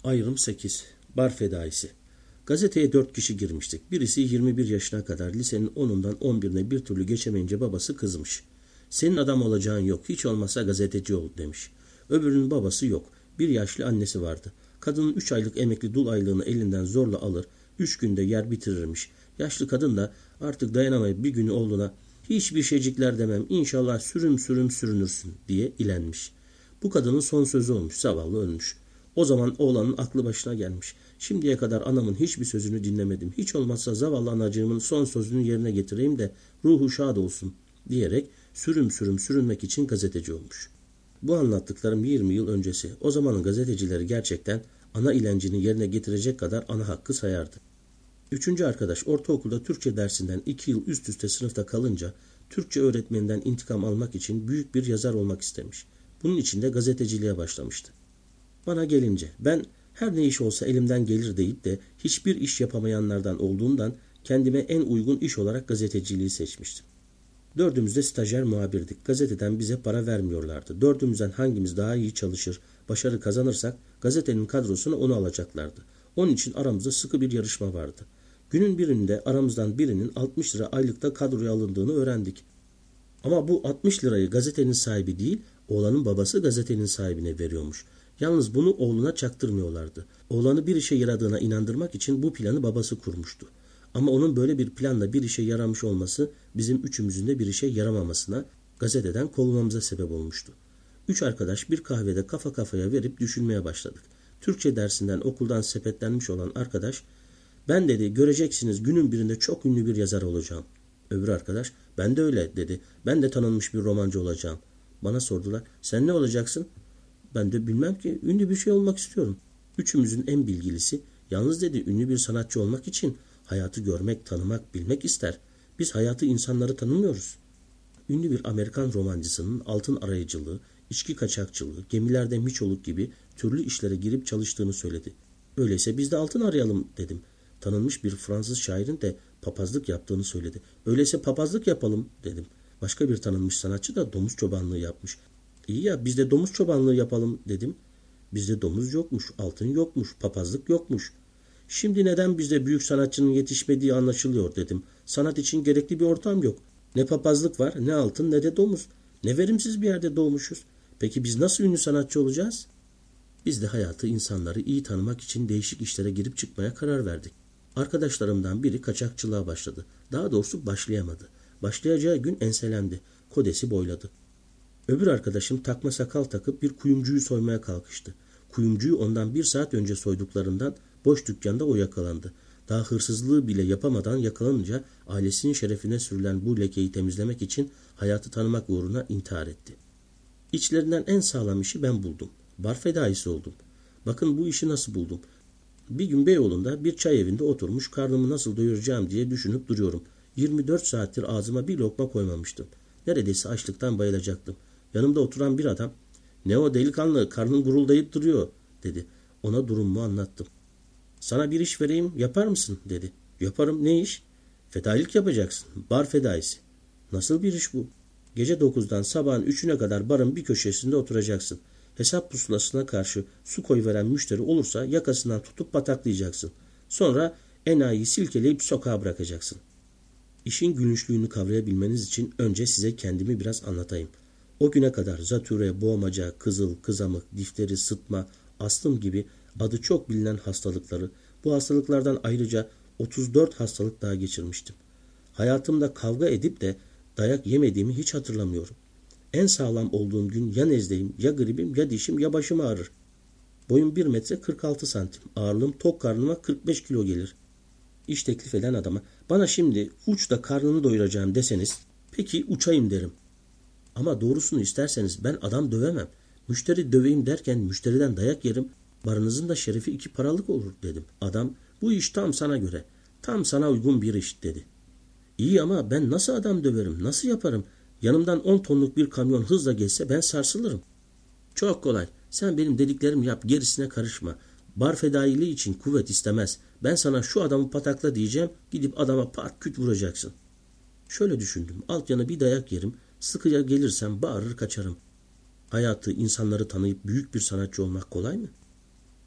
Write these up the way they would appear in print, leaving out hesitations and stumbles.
Ayrım 8. Bar fedaisi. Gazeteye 4 kişi girmiştik. Birisi 21 yaşına kadar lisenin 10'undan 11'ine bir türlü geçemeyince babası kızmış. Senin adam olacağın yok, hiç olmazsa gazeteci ol demiş. Öbürünün babası yok. Bir yaşlı annesi vardı. Kadının 3 aylık emekli dul aylığını elinden zorla alır, 3 günde yer bitirirmiş. Yaşlı kadın da artık dayanamayıp bir günü oğluna hiçbir şeycikler demem, inşallah sürüm sürüm sürünürsün diye ilenmiş. Bu kadının son sözü olmuş, zavallı ölmüş. O zaman oğlanın aklı başına gelmiş. Şimdiye kadar anamın hiçbir sözünü dinlemedim. Hiç olmazsa zavallı anacığımın son sözünü yerine getireyim de ruhu şad olsun diyerek sürüm sürüm sürünmek için gazeteci olmuş. Bu anlattıklarım 20 yıl öncesi. O zamanın gazetecileri gerçekten ana ilencini yerine getirecek kadar ana hakkı sayardı. Üçüncü arkadaş ortaokulda Türkçe dersinden 2 yıl üst üste sınıfta kalınca Türkçe öğretmeninden intikam almak için büyük bir yazar olmak istemiş. Bunun için de gazeteciliğe başlamıştı. Bana gelince ben her ne iş olsa elimden gelir deyip de hiçbir iş yapamayanlardan olduğundan kendime en uygun iş olarak gazeteciliği seçmiştim. Dördümüz de stajyer muhabirdik. Gazeteden bize para vermiyorlardı. Dördümüzden hangimiz daha iyi çalışır, başarı kazanırsak gazetenin kadrosuna onu alacaklardı. Onun için aramızda sıkı bir yarışma vardı. Günün birinde aramızdan birinin 60 lira aylıkta kadroya alındığını öğrendik. Ama bu 60 lirayı gazetenin sahibi değil, oğlanın babası gazetenin sahibine veriyormuş. Yalnız bunu oğluna çaktırmıyorlardı. Oğlanı bir işe yaradığına inandırmak için bu planı babası kurmuştu. Ama onun böyle bir planla bir işe yaramış olması bizim üçümüzün de bir işe yaramamasına, gazeteden kovulmamıza sebep olmuştu. 3 arkadaş bir kahvede kafa kafaya verip düşünmeye başladık. Türkçe dersinden okuldan sepetlenmiş olan arkadaş, ben dedi göreceksiniz günün birinde çok ünlü bir yazar olacağım. Öbür arkadaş, ben de öyle dedi. Ben de tanınmış bir romancı olacağım. Bana sordular, sen ne olacaksın? Ben de bilmem ki, ünlü bir şey olmak istiyorum. Üçümüzün en bilgilisi, yalnız dedi ünlü bir sanatçı olmak için hayatı görmek, tanımak, bilmek ister. Biz hayatı, insanları tanımıyoruz. Ünlü bir Amerikan romancısının altın arayıcılığı, içki kaçakçılığı, gemilerde miçoluk gibi türlü işlere girip çalıştığını söyledi. Öyleyse biz de altın arayalım dedim. Tanınmış bir Fransız şairin de papazlık yaptığını söyledi. Öyleyse papazlık yapalım dedim. Başka bir tanınmış sanatçı da domuz çobanlığı yapmış. İyi ya biz de domuz çobanlığı yapalım dedim. Bizde domuz yokmuş, altın yokmuş, papazlık yokmuş. Şimdi neden bizde büyük sanatçının yetişmediği anlaşılıyor dedim. Sanat için gerekli bir ortam yok. Ne papazlık var, ne altın, ne de domuz. Ne verimsiz bir yerde doğmuşuz. Peki biz nasıl ünlü sanatçı olacağız? Biz de hayatı, insanları iyi tanımak için değişik işlere girip çıkmaya karar verdik. Arkadaşlarımdan biri kaçakçılığa başladı. Daha doğrusu başlayamadı. Başlayacağı gün enselendi. Kodesi boyladı. Öbür arkadaşım takma sakal takıp bir kuyumcuyu soymaya kalkıştı. Kuyumcuyu ondan 1 saat önce soyduklarından boş dükkanda o yakalandı. Daha hırsızlığı bile yapamadan yakalanınca ailesinin şerefine sürülen bu lekeyi temizlemek için hayatı tanımak uğruna intihar etti. İçlerinden en sağlam işi ben buldum. Bar fedaisi oldum. Bakın bu işi nasıl buldum. Bir gün Beyoğlu'nda bir çay evinde oturmuş karnımı nasıl doyuracağım diye düşünüp duruyorum. 24 saattir ağzıma bir lokma koymamıştım. Neredeyse açlıktan bayılacaktım. Yanımda oturan bir adam, "Ne o delikanlı, karnın guruldayıp duruyor," dedi. Ona durumumu anlattım. "Sana bir iş vereyim, yapar mısın?" dedi. "Yaparım, ne iş?" "Fedailik yapacaksın, bar fedaisi." "Nasıl bir iş bu?" "Gece 9'dan sabahın 3'üne kadar barın bir köşesinde oturacaksın. Hesap pusulasına karşı su koyuveren müşteri olursa yakasından tutup pataklayacaksın. Sonra enayiyi silkeleyip sokağa bırakacaksın." İşin gülünçlüğünü kavrayabilmeniz için önce size kendimi biraz anlatayım. O güne kadar zatüre, boğmaca, kızıl, kızamık, difteri, sıtma, astım gibi adı çok bilinen hastalıkları, bu hastalıklardan ayrıca 34 hastalık daha geçirmiştim. Hayatımda kavga edip de dayak yemediğimi hiç hatırlamıyorum. En sağlam olduğum gün ya nezleyim, ya gribim, ya dişim, ya başım ağrır. Boyum 1 metre 46 santim, ağırlığım tok karnıma 45 kilo gelir. İş teklif eden adama, "Bana şimdi uç da karnını doyuracağım," deseniz, "Peki uçayım," derim. Ama doğrusunu isterseniz ben adam dövemem. Müşteri döveyim derken müşteriden dayak yerim. Barınızın da şerefi 2 paralık olur dedim. Adam, "Bu iş tam sana göre. Tam sana uygun bir iş," dedi. İyi ama ben nasıl adam döverim? Nasıl yaparım? Yanımdan 10 tonluk bir kamyon hızla geçse ben sarsılırım. "Çok kolay. Sen benim dediklerimi yap, gerisine karışma. Bar fedailiği için kuvvet istemez. Ben sana şu adamı patakla diyeceğim, gidip adama pat küt vuracaksın." Şöyle düşündüm. Alt yana bir dayak yerim. Sıkıya gelirsem bağırır kaçarım. Hayatı, insanları tanıyıp büyük bir sanatçı olmak kolay mı?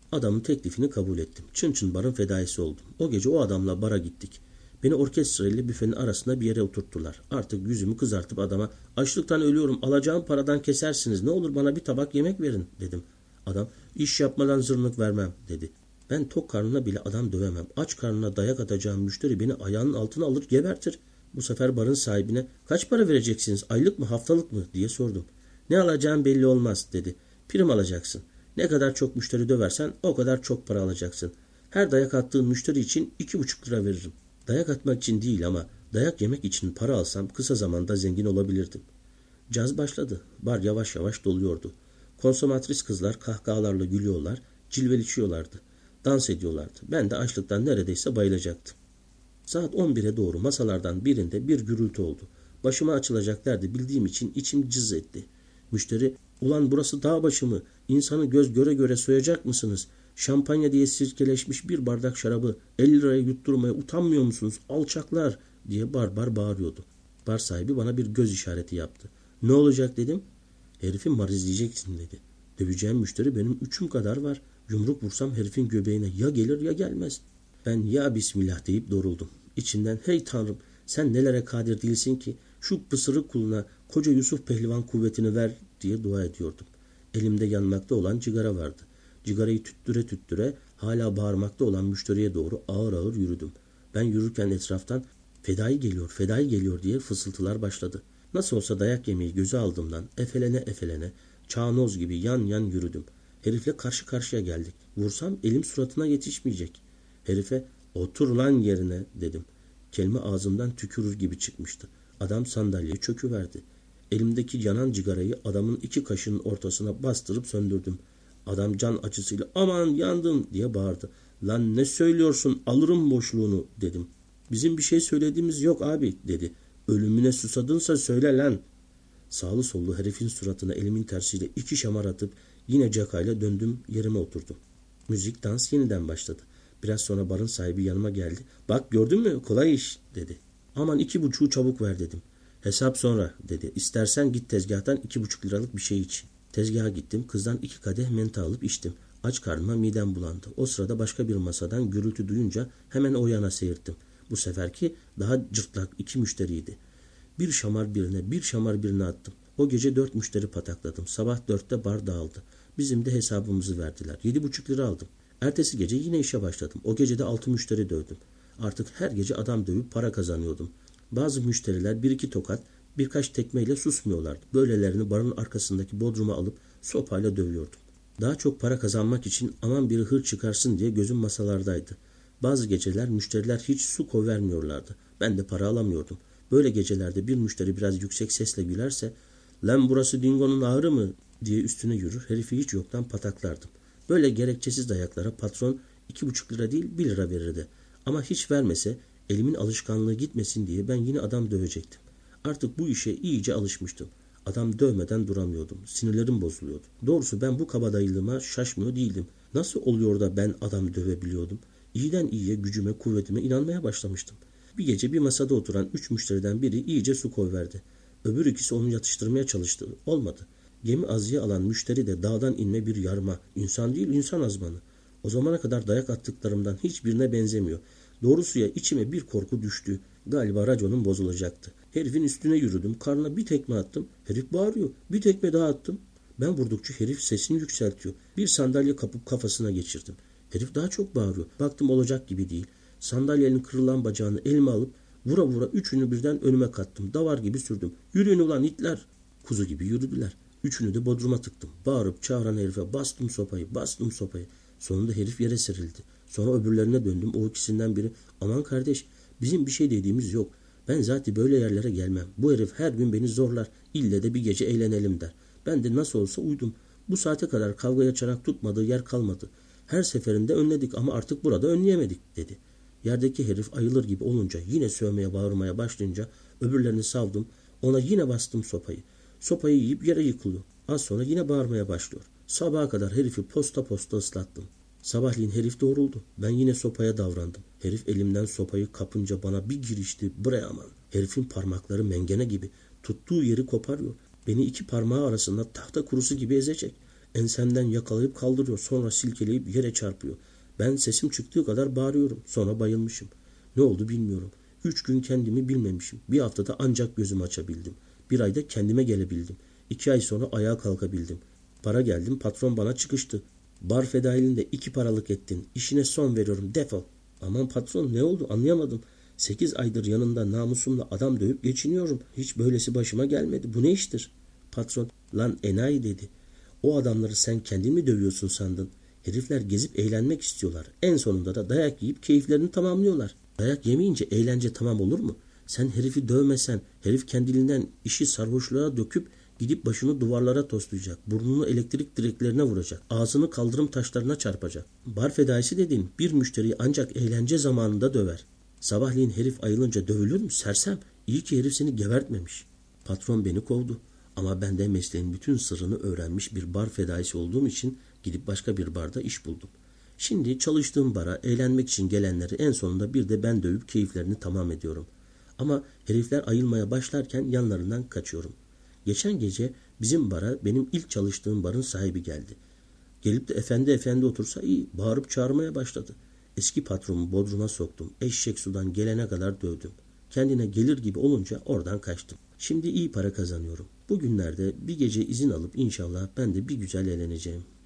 Adamın teklifini kabul ettim. Çın çın barın fedaisi oldum. O gece o adamla bara gittik. Beni orkestra ile büfenin arasında bir yere oturttular. Artık yüzümü kızartıp adama açlıktan ölüyorum, alacağım paradan kesersiniz, ne olur bana bir tabak yemek verin dedim. Adam iş yapmadan zırnık vermem dedi. Ben tok karnına bile adam dövemem. Aç karnına dayak atacağım müşteri beni ayağının altına alır gebertir. Bu sefer barın sahibine kaç para vereceksiniz, aylık mı haftalık mı diye sordum. Ne alacağım belli olmaz dedi. Prim alacaksın. Ne kadar çok müşteri döversen o kadar çok para alacaksın. Her dayak attığın müşteri için 2,5 lira veririm. Dayak atmak için değil ama dayak yemek için para alsam kısa zamanda zengin olabilirdim. Caz başladı. Bar yavaş yavaş doluyordu. Konsomatris kızlar kahkahalarla gülüyorlar, cilveleşiyorlardı. Dans ediyorlardı. Ben de açlıktan neredeyse bayılacaktım. Saat 11'e doğru masalardan birinde bir gürültü oldu. Başıma açılacak derdi bildiğim için içim cız etti. Müşteri, ulan burası dağ başı mı? İnsanı göz göre göre soyacak mısınız? Şampanya diye sirkeleşmiş bir bardak şarabı 50 liraya yutturmaya utanmıyor musunuz? Alçaklar diye barbar bağırıyordu. Bar sahibi bana bir göz işareti yaptı. Ne olacak dedim. Herifi marizleyeceksin dedi. Döveceğim müşteri benim 3'üm kadar var. Yumruk vursam herifin göbeğine ya gelir ya gelmez. Ben ya bismillah deyip doğruldum. İçinden hey tanrım sen nelere kadir değilsin ki şu pısırık kuluna koca Yusuf pehlivan kuvvetini ver diye dua ediyordum. Elimde yanmakta olan cigara vardı. Cigarayı tüttüre tüttüre hala bağırmakta olan müşteriye doğru ağır ağır yürüdüm. Ben yürürken etraftan fedai geliyor, fedai geliyor diye fısıltılar başladı. Nasıl olsa dayak yemeyi göze aldığımdan efelene efelene çağnoz gibi yan yan yürüdüm. Herifle karşı karşıya geldik. Vursam elim suratına yetişmeyecek. Herife otur lan yerine dedim. Kelime ağzımdan tükürür gibi çıkmıştı. Adam sandalyeye çöküverdi. Elimdeki yanan cigarayı adamın 2 kaşının ortasına bastırıp söndürdüm. Adam can acısıyla aman yandım diye bağırdı. Lan ne söylüyorsun alırım boşluğunu dedim. Bizim bir şey söylediğimiz yok abi dedi. Ölümüne susadınsa söyle lan. Sağlı sollu herifin suratına elimin tersiyle 2 şamar atıp yine cakayla döndüm yerime oturdum. Müzik dans yeniden başladı. Biraz sonra barın sahibi yanıma geldi. Bak gördün mü kolay iş dedi. Aman 2,5'u çabuk ver dedim. Hesap sonra dedi. İstersen git tezgahtan 2,5 liralık bir şey iç. Tezgaha gittim. Kızdan 2 kadeh menta alıp içtim. Aç karnıma midem bulandı. O sırada başka bir masadan gürültü duyunca hemen o yana seyirttim. Bu seferki daha cırtlak 2 müşteriydi. Bir şamar birine, bir şamar birine attım. O gece 4 müşteri patakladım. Sabah 4'te bar dağıldı. Bizim de hesabımızı verdiler. 7,5 lira aldım. Ertesi gece yine işe başladım. O gece de 6 müşteri dövdüm. Artık her gece adam dövüp para kazanıyordum. Bazı müşteriler 1-2 tokat, birkaç tekmeyle susmuyorlardı. Böylelerini barın arkasındaki bodruma alıp sopayla dövüyordum. Daha çok para kazanmak için aman biri hır çıkarsın diye gözüm masalardaydı. Bazı geceler müşteriler hiç su koyvermiyorlardı. Ben de para alamıyordum. Böyle gecelerde bir müşteri biraz yüksek sesle gülerse "Lan burası dingonun ağrı mı?" diye üstüne yürür, herifi hiç yoktan pataklardım. Böyle gerekçesiz dayaklara patron 2,5 lira değil 1 lira verirdi. Ama hiç vermese elimin alışkanlığı gitmesin diye ben yine adam dövecektim. Artık bu işe iyice alışmıştım. Adam dövmeden duramıyordum. Sinirlerim bozuluyordu. Doğrusu ben bu kabadayılığıma şaşmıyor değildim. Nasıl oluyor da ben adam dövebiliyordum? İyiden iyiye gücüme, kuvvetime inanmaya başlamıştım. Bir gece bir masada oturan 3 müşteriden biri iyice su koyverdi. Öbür ikisi onu yatıştırmaya çalıştı. Olmadı. Gemi azıya alan müşteri de dağdan inme bir yarma. İnsan değil insan azmanı. O zamana kadar dayak attıklarımdan hiçbirine benzemiyor. Doğrusuya içime bir korku düştü. Galiba raconum bozulacaktı. Herifin üstüne yürüdüm. Karnına bir tekme attım. Herif bağırıyor. Bir tekme daha attım. Ben vurdukça herif sesini yükseltiyor. Bir sandalye kapıp kafasına geçirdim. Herif daha çok bağırıyor. Baktım olacak gibi değil. Sandalyenin kırılan bacağını elime alıp vura vura 3'ünü birden önüme kattım. Davar gibi sürdüm. Yürüyün ulan itler. Kuzu gibi yürüdüler. 3'ünü de bodruma tıktım. Bağırıp çağıran herife bastım sopayı. Sonunda herif yere serildi. Sonra öbürlerine döndüm. O ikisinden biri aman kardeş bizim bir şey dediğimiz yok. Ben zaten böyle yerlere gelmem. Bu herif her gün beni zorlar. İlle de bir gece eğlenelim der. Ben de nasıl olsa uydum. Bu saate kadar kavgaya çanak tutmadığı yer kalmadı. Her seferinde önledik ama artık burada önleyemedik dedi. Yerdeki herif ayılır gibi olunca yine sövmeye bağırmaya başlayınca öbürlerini savdım. Ona yine bastım sopayı. Sopayı yiyip yere yıkılıyor. Az sonra yine bağırmaya başlıyor. Sabaha kadar herifi posta posta ıslattım. Sabahleyin herif doğruldu. Ben yine sopaya davrandım. Herif elimden sopayı kapınca bana bir girişti. Bre aman. Herifin parmakları mengene gibi. Tuttuğu yeri koparıyor. Beni 2 parmağı arasında tahta kurusu gibi ezecek. Ensemden yakalayıp kaldırıyor. Sonra silkeleyip yere çarpıyor. Ben sesim çıktığı kadar bağırıyorum. Sonra bayılmışım. Ne oldu bilmiyorum. 3 gün kendimi bilmemişim. Bir haftada ancak gözümü açabildim. Bir ayda kendime gelebildim. 2 ay sonra ayağa kalkabildim. Para geldim, patron bana çıkıştı. Bar fedailinde 2 paralık ettin. İşine son veriyorum, defol. Aman patron, ne oldu anlayamadım. 8 aydır yanında namusumla adam dövüp geçiniyorum. Hiç böylesi başıma gelmedi. Bu ne iştir? Patron, lan enayi dedi. O adamları sen kendin mi dövüyorsun sandın? Herifler gezip eğlenmek istiyorlar. En sonunda da dayak yiyip keyiflerini tamamlıyorlar. Dayak yemeyince eğlence tamam olur mu? Sen herifi dövmesen, herif kendiliğinden işi sarhoşluğa döküp gidip başını duvarlara toslayacak. Burnunu elektrik direklerine vuracak. Ağzını kaldırım taşlarına çarpacak. Bar fedaisi dediğin bir müşteriyi ancak eğlence zamanında döver. Sabahleyin herif ayılınca dövülür mü? Sersem. İyi ki herif seni gebertmemiş. Patron beni kovdu. Ama ben de mesleğin bütün sırrını öğrenmiş bir bar fedaisi olduğum için gidip başka bir barda iş buldum. Şimdi çalıştığım bara eğlenmek için gelenleri en sonunda bir de ben dövüp keyiflerini tamam ediyorum. Ama herifler ayılmaya başlarken yanlarından kaçıyorum. Geçen gece bizim bara benim ilk çalıştığım barın sahibi geldi. Gelip de efendi efendi otursa iyi, bağırıp çağırmaya başladı. Eski patronumu bodruma soktum. Eşek sudan gelene kadar dövdüm. Kendine gelir gibi olunca oradan kaçtım. Şimdi iyi para kazanıyorum. Bugünlerde bir gece izin alıp inşallah ben de bir güzel eğleneceğim.